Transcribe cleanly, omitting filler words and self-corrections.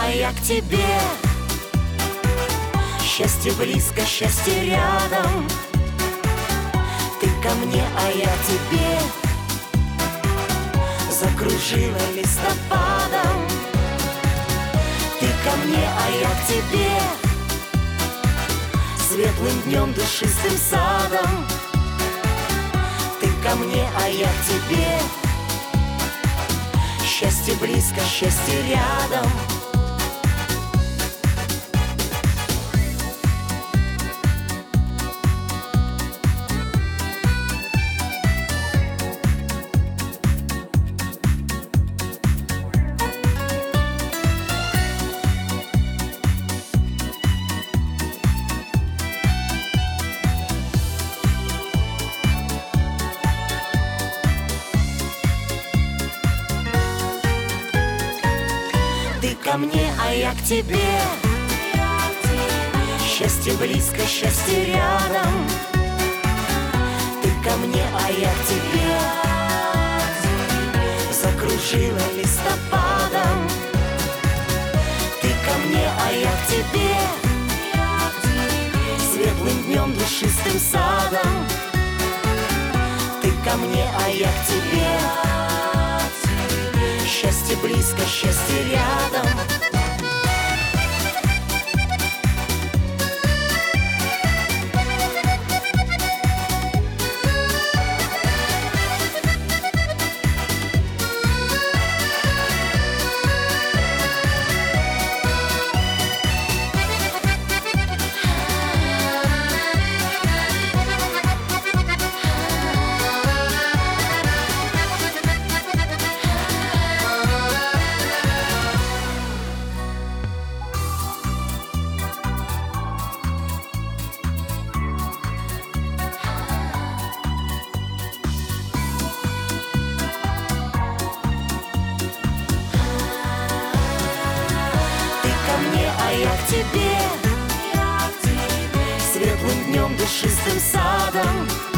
а я к тебе. Счастье близко, счастье рядом. Ты ко мне, а я тебе. Закружила листопадом. Ты ко мне, а я к тебе. Светлым днем, душистым садом. Ты ко мне, а я к тебе. Счастье близко, счастье рядом. Ты ко мне, а я к тебе. Счастье близко, счастье рядом. Ты ко мне, а я к тебе. Закружила листопадом. Ты ко мне, а я к тебе. Светлым днем, душистым садом. Ты ко мне, а я к тебе. Счастье близко, счастье рядом. Я к тебе. Светлым днем, душистым садом.